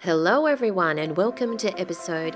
Hello, everyone, and welcome to episode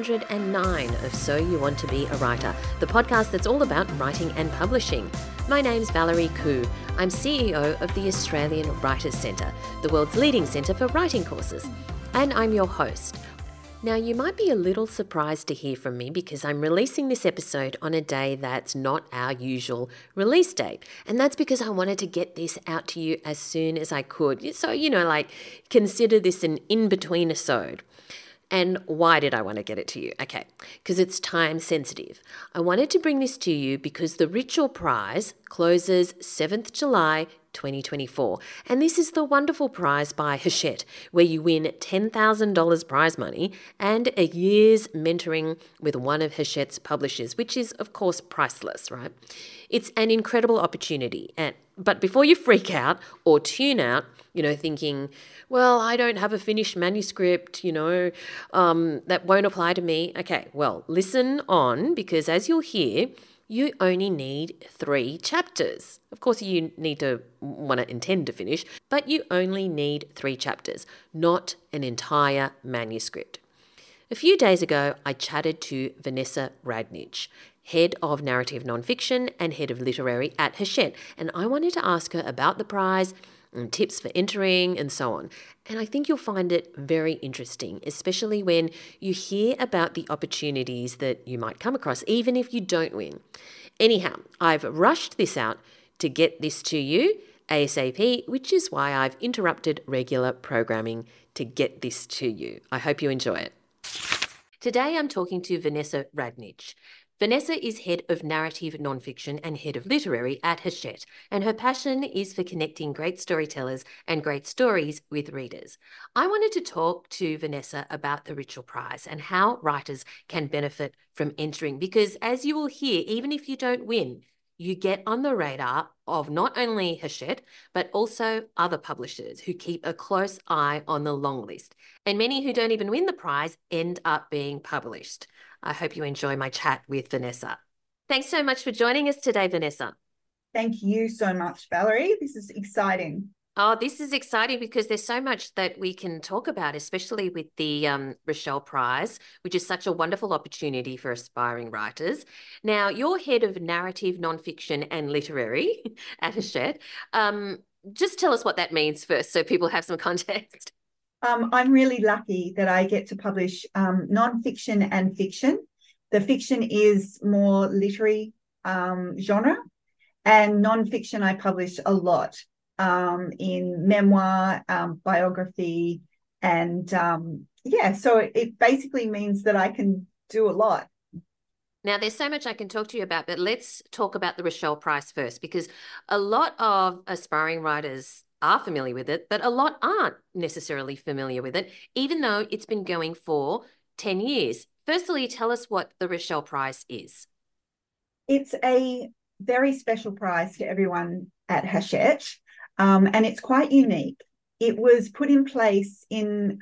609 of So You Want to Be a Writer, the podcast that's all about writing and publishing. My name's Valerie Khoo. I'm CEO of the Australian Writers Centre, the world's leading centre for writing courses, and I'm your host. Now, you might be a little surprised to hear from me because I'm releasing this episode on a day that's not our usual release date. And that's because I wanted to get this out to you as soon as I could. So, consider this an in-between episode. And why did I want to get it to you? Okay, because it's time sensitive. I wanted to bring this to you because the Richell Prize closes 7th July 2024. And this is the wonderful prize by Hachette, where you win $10,000 prize money and a year's mentoring with one of Hachette's publishers, which is, of course, priceless, right? It's an incredible opportunity. But before you freak out or tune out, thinking, well, I don't have a finished manuscript, that won't apply to me. Okay, well, listen on, because as you'll hear, you only need 3 chapters. Of course, you need to intend to finish, but you only need 3 chapters, not an entire manuscript. A few days ago, I chatted to Vanessa Radnich, head of narrative nonfiction and head of literary at Hachette, and I wanted to ask her about the prize and tips for entering and so on. And I think you'll find it very interesting, especially when you hear about the opportunities that you might come across, even if you don't win. Anyhow, I've rushed this out to get this to you ASAP, which is why I've interrupted regular programming to get this to you. I hope you enjoy it. Today I'm talking to Vanessa Radnich. Vanessa is head of narrative nonfiction and head of literary at Hachette, and her passion is for connecting great storytellers and great stories with readers. I wanted to talk to Vanessa about the Richell Prize and how writers can benefit from entering, because as you will hear, even if you don't win, you get on the radar of not only Hachette, but also other publishers who keep a close eye on the long list. And many who don't even win the prize end up being published. I hope you enjoy my chat with Vanessa. Thanks so much for joining us today, Vanessa. Thank you so much, Valerie. This is exciting. Oh, this is exciting because there's so much that we can talk about, especially with the Richell Prize, which is such a wonderful opportunity for aspiring writers. Now, you're head of narrative, nonfiction and literary at Hachette. Just tell us what that means first so people have some context. I'm really lucky that I get to publish nonfiction and fiction. The fiction is more literary genre, and nonfiction I publish a lot in memoir, biography, and so it basically means that I can do a lot. Now, there's so much I can talk to you about, but let's talk about the Richell Prize first, because a lot of aspiring writers are familiar with it, but a lot aren't necessarily familiar with it, even though it's been going for 10 years. Firstly, tell us what the Richell Prize is. It's a very special prize to everyone at Hachette, and it's quite unique. It was put in place in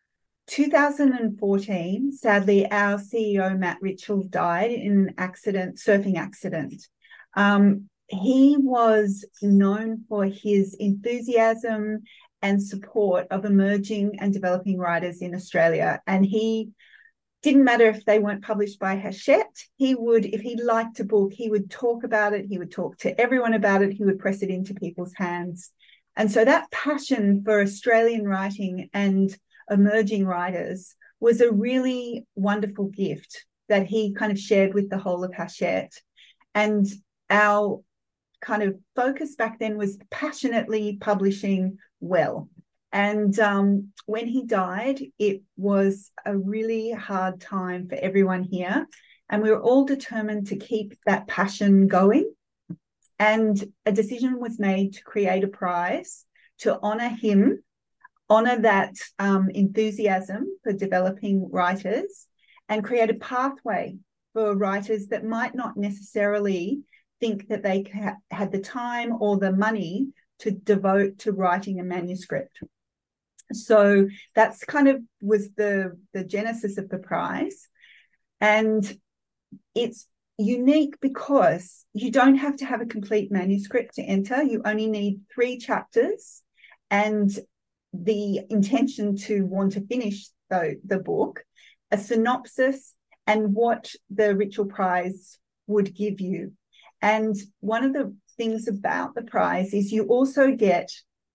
2014. Sadly, our CEO, Matt Richell, died in an surfing accident. He was known for his enthusiasm and support of emerging and developing writers in Australia. And he didn't matter if they weren't published by Hachette. He would, if he liked a book, he would talk about it. He would talk to everyone about it. He would press it into people's hands. And so that passion for Australian writing and emerging writers was a really wonderful gift that he kind of shared with the whole of Hachette. And our kind of focus back then was passionately publishing well. And when he died, it was a really hard time for everyone here. And we were all determined to keep that passion going. And a decision was made to create a prize to honour him, honour that enthusiasm for developing writers, and create a pathway for writers that might not necessarily think that they had the time or the money to devote to writing a manuscript. So that's kind of was the genesis of the prize. And it's unique because you don't have to have a complete manuscript to enter. You only need 3 chapters. And the intention to want to finish the book, a synopsis, and what the Ritchell Prize would give you. And one of the things about the prize is you also get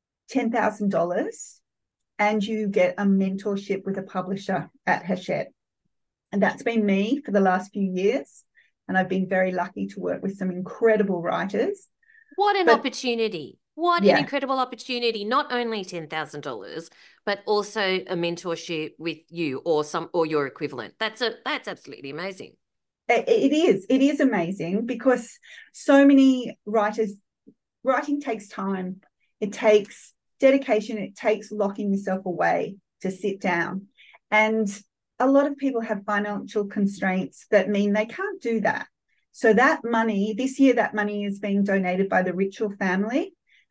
$10,000 and you get a mentorship with a publisher at Hachette. And that's been me for the last few years. And I've been very lucky to work with some incredible writers. What an opportunity. What Yeah. an incredible opportunity. Not only $10,000, but also a mentorship with you or your equivalent. That's absolutely amazing. It is amazing because so many writing takes time. It takes dedication. It takes locking yourself away to sit down. And a lot of people have financial constraints that mean they can't do that. So that money, this year, that money is being donated by the Ritchell family.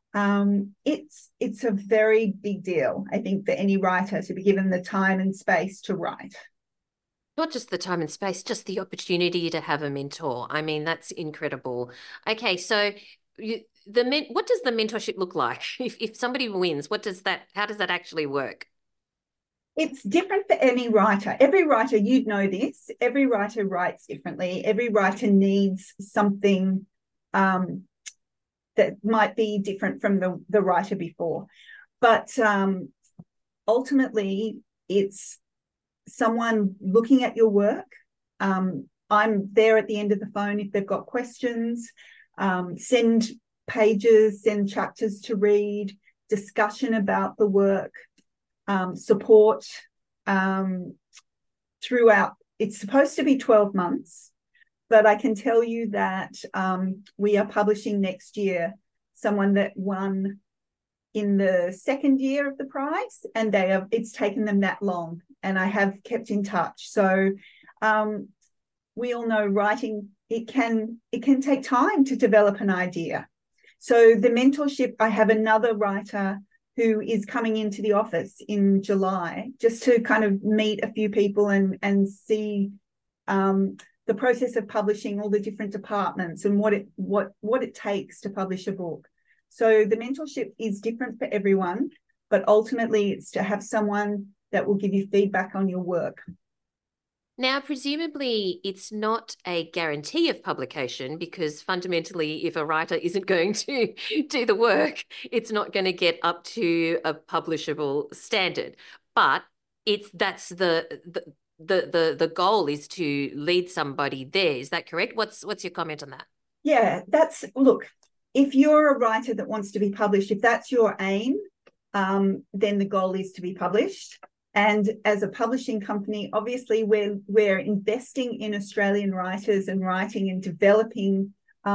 It's a very big deal, I think, for any writer to be given the time and space to write. Not just the time and space, just the opportunity to have a mentor. I mean, that's incredible. Okay, so what does the mentorship look like? If somebody wins, how does that actually work? It's different for any writer. Every writer, you'd know this, every writer writes differently. Every writer needs something that might be different from the writer before. But ultimately, it's someone looking at your work. I'm there at the end of the phone if they've got questions. Send pages, send chapters to read, discussion about the work, support throughout. It's supposed to be 12 months, but I can tell you that we are publishing next year someone that won in the second year of the prize, and it's taken them that long, and I have kept in touch. So we all know writing, it can take time to develop an idea. So the mentorship, I have another writer who is coming into the office in July just to kind of meet a few people and see the process of publishing, all the different departments and what it takes to publish a book. So the mentorship is different for everyone, but ultimately it's to have someone that will give you feedback on your work. Now, presumably, it's not a guarantee of publication because fundamentally, if a writer isn't going to do the work, it's not going to get up to a publishable standard. But that's the goal is to lead somebody there. Is that correct? What's your comment on that? Yeah, look, if you're a writer that wants to be published, if that's your aim, then the goal is to be published. And as a publishing company, obviously we're investing in Australian writers and writing and developing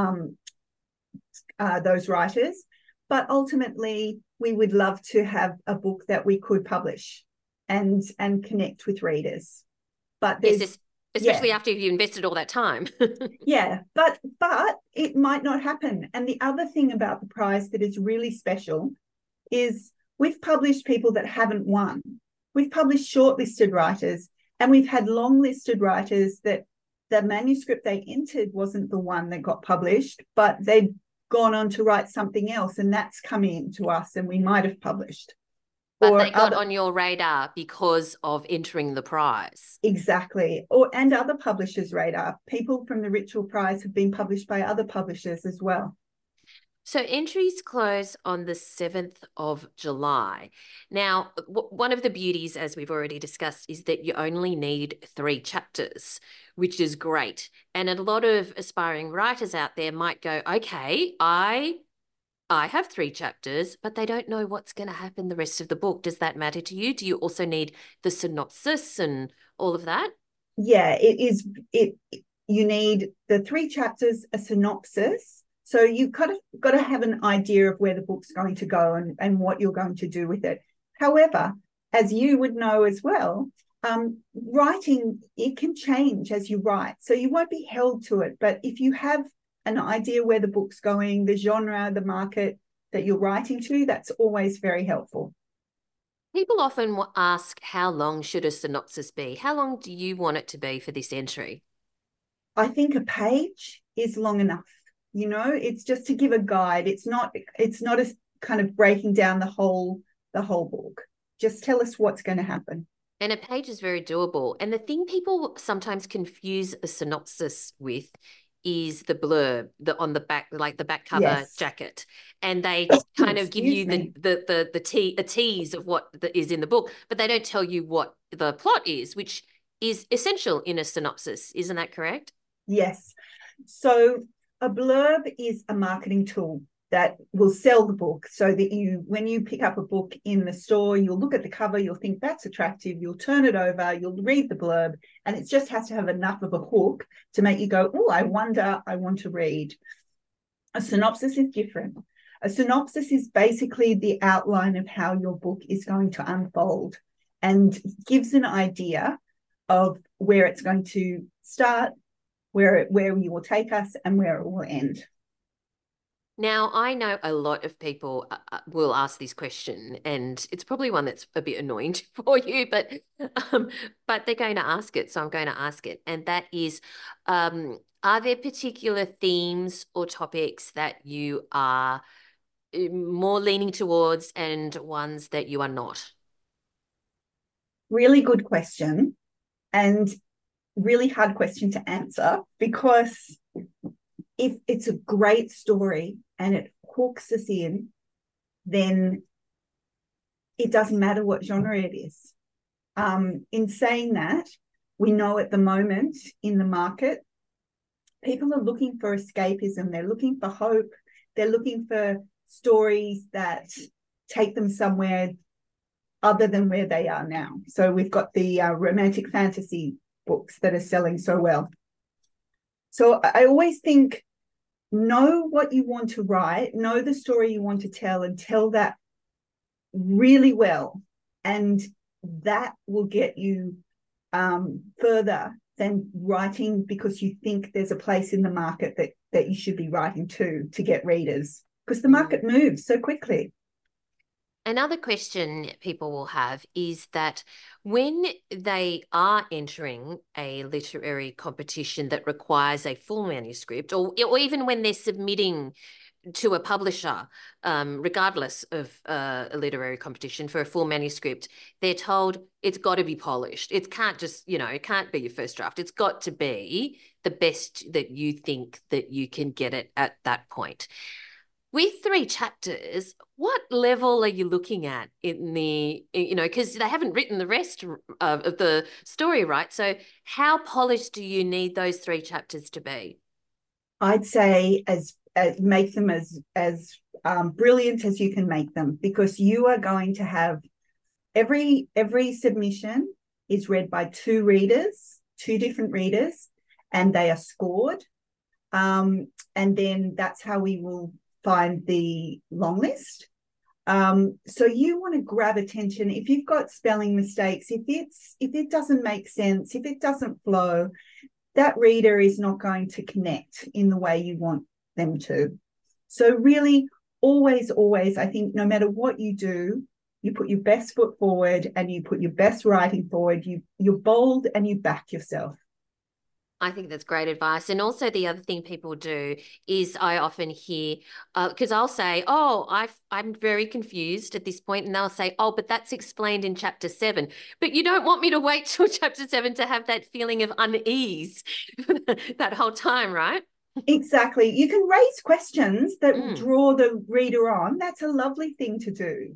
those writers. But ultimately, we would love to have a book that we could publish and connect with readers. But yes, especially after you've invested all that time. Yeah, but it might not happen. And the other thing about the prize that is really special is we've published people that haven't won. We've published shortlisted writers, and we've had long-listed writers that the manuscript they entered wasn't the one that got published, but they'd gone on to write something else, and that's come in to us, and we might have published. But they got on your radar because of entering the prize. Exactly. And other publishers' radar. People from the Ritchell Prize have been published by other publishers as well. So entries close on the 7th of July. Now, one of the beauties, as we've already discussed, is that you only need 3 chapters, which is great. And a lot of aspiring writers out there might go, okay, I have 3 chapters, but they don't know what's going to happen the rest of the book. Does that matter to you? Do you also need the synopsis and all of that? Yeah, it is. You need the 3 chapters, a synopsis. So you've got to have an idea of where the book's going to go and what you're going to do with it. However, as you would know as well, writing, it can change as you write. So you won't be held to it. But if you have an idea where the book's going, the genre, the market that you're writing to, that's always very helpful. People often ask, how long should a synopsis be? How long do you want it to be for this entry? I think a page is long enough. You know, it's just to give a guide. It's not a kind of breaking down the whole the whole book. Just tell us what's going to happen. And a page is very doable. And the thing people sometimes confuse a synopsis with is the blurb, on the back, like the back cover Yes. jacket, and they kind of give you a tease of what is in the book, but they don't tell you what the plot is, which is essential in a synopsis. Isn't that correct? Yes. So a blurb is a marketing tool that will sell the book, so that when you pick up a book in the store, you'll look at the cover, you'll think that's attractive, you'll turn it over, you'll read the blurb, and it just has to have enough of a hook to make you go, oh, I wonder, I want to read. A synopsis is different. A synopsis is basically the outline of how your book is going to unfold and gives an idea of where it's going to start, where you will take us, and where it will end. Now, I know a lot of people will ask this question, and it's probably one that's a bit annoying for you, but they're going to ask it, so I'm going to ask it. And that is, are there particular themes or topics that you are more leaning towards and ones that you are not? Really good question, and really hard question to answer, because if it's a great story and it hooks us in, then it doesn't matter what genre it is. In saying that, we know at the moment in the market, people are looking for escapism. They're looking for hope. They're looking for stories that take them somewhere other than where they are now. So we've got the romantic fantasy books that are selling so well. So I always think, know what you want to write, know the story you want to tell, and tell that really well. And that will get you further than writing because you think there's a place in the market that you should be writing to get readers, because the market moves so quickly. Another question people will have is that when they are entering a literary competition that requires a full manuscript, or even when they're submitting to a publisher, regardless of a literary competition for a full manuscript, they're told it's got to be polished. It can't just, it can't be your first draft. It's got to be the best that you think that you can get it at that point. With 3 chapters, what level are you looking at in because they haven't written the rest of the story, right? So how polished do you need those 3 chapters to be? I'd say as make them as brilliant as you can make them, because you are going to have every submission is read by 2 different readers, and they are scored. And then that's how we will find the long list. So you want to grab attention. If you've got spelling mistakes, if it doesn't make sense, if it doesn't flow, that reader is not going to connect in the way you want them to. So really, always, I think no matter what you do, you put your best foot forward and you put your best writing forward. You're bold and you back yourself. I think that's great advice. And also the other thing people do is I often hear, because I'll say, oh, I'm very confused at this point. And they'll say, oh, but that's explained in chapter 7. But you don't want me to wait till chapter 7 to have that feeling of unease that whole time, right? Exactly. You can raise questions that will draw the reader on. That's a lovely thing to do.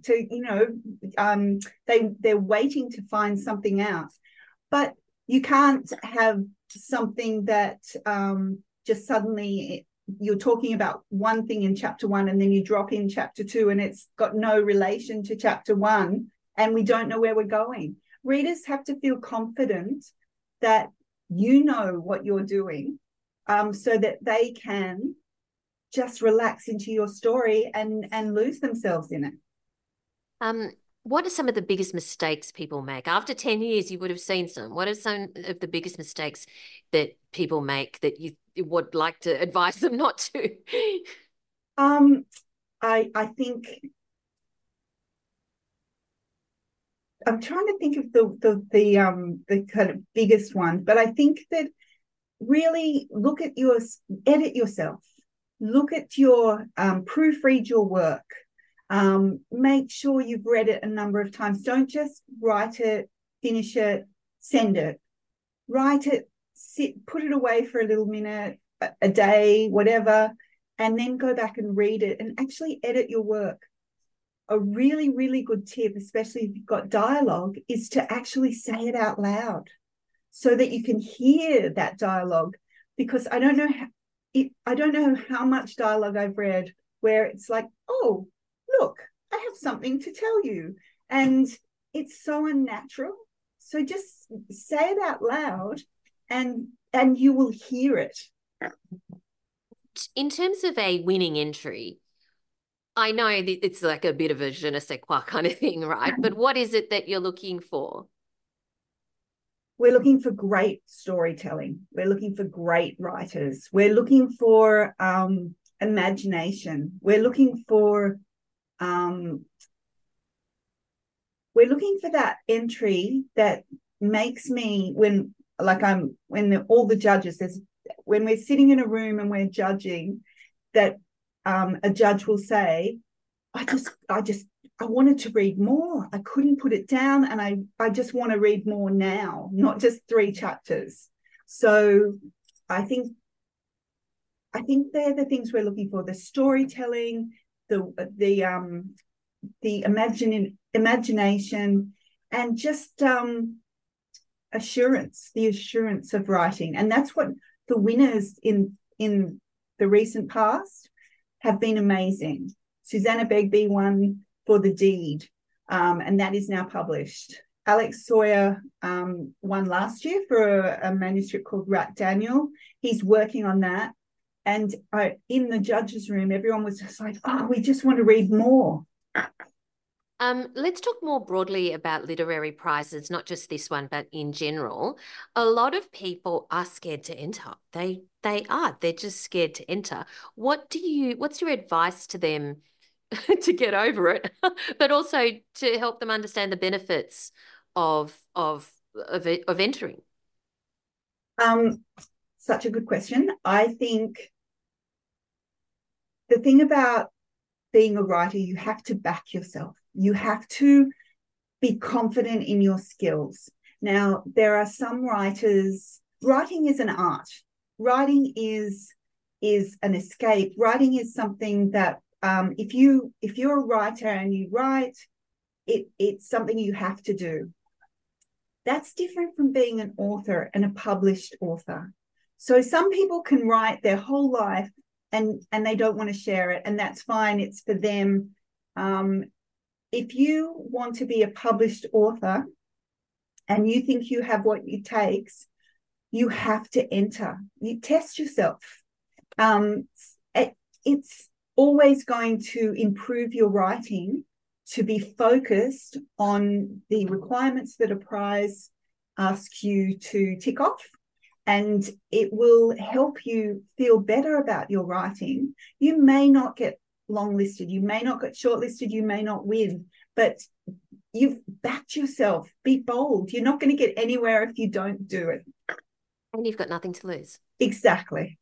They're waiting to find something out. But you can't have something that just suddenly you're talking about one thing in chapter 1 and then you drop in chapter 2 and it's got no relation to chapter 1 and we don't know where we're going. Readers have to feel confident that you know what you're doing, so that they can just relax into your story and lose themselves in it. What are some of the biggest mistakes people make? After 10 years, you would have seen some. What are some of the biggest mistakes that people make that you would like to advise them not to? I think I'm trying to think of the kind of biggest one, but I think that really edit yourself, look at your proofread your work. Make sure you've read it a number of times. Don't just write it, finish it, send it. Write it, put it away for a little minute, a day, whatever, and then go back and read it and actually edit your work. A really, really good tip, especially if you've got dialogue, is to actually say it out loud so that you can hear that dialogue. Because I don't know how much dialogue I've read where it's like, oh, look, I have something to tell you. And it's so unnatural. So just say it out loud and you will hear it. In terms of a winning entry, I know that it's like a bit of a je ne sais quoi kind of thing, right? But what is it that you're looking for? We're looking for great storytelling. We're looking for great writers. We're looking for imagination. We're looking for that entry that makes me, when all the judges, when we're sitting in a room and we're judging, that a judge will say, I wanted to read more. I couldn't put it down, and I just want to read more now, not just 3 chapters. So I think they're the things we're looking for: the storytelling, the imagination, and just the assurance of writing. And that's what the winners in the recent past have been amazing. Susanna Begbie won for The Deed, and that is now published. Alex Sawyer won last year for a manuscript called Rat Daniel. He's working on that. And in the judges' room, everyone was just like, oh, we just want to read more. Let's talk more broadly about literary prizes, not just this one, but in general. A lot of people are scared to enter. They're just scared to enter. What's your advice to them to get over it, but also to help them understand the benefits of entering? Such a good question. I think the thing about being a writer, you have to back yourself. You have to be confident in your skills. Now, there are some writers, writing is an art. Writing is an escape. Writing is something that if you're a writer and you write, it's something you have to do. That's different from being an author and a published author. So some people can write their whole life and they don't want to share it, and that's fine. It's for them. If you want to be a published author and you think you have what it takes, you have to enter. You test yourself. It's always going to improve your writing to be focused on the requirements that a prize asks you to tick off, and it will help you feel better about your writing. You may not get longlisted, you may not get shortlisted, you may not win, but you've backed yourself. Be bold. You're not going to get anywhere if you don't do it. And you've got nothing to lose. Exactly.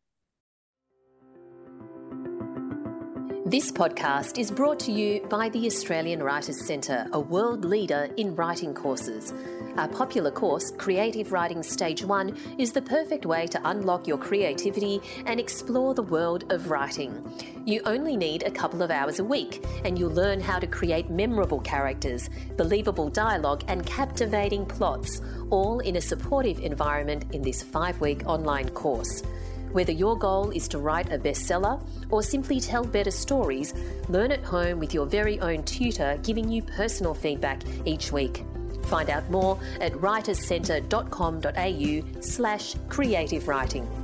This podcast is brought to you by the Australian Writers Centre, a world leader in writing courses. Our popular course, Creative Writing Stage 1, is the perfect way to unlock your creativity and explore the world of writing. You only need a couple of hours a week, and you'll learn how to create memorable characters, believable dialogue, and captivating plots, all in a supportive environment in this 5-week online course. Whether your goal is to write a bestseller or simply tell better stories, learn at home with your very own tutor giving you personal feedback each week. Find out more at writerscentre.com.au/creative writing.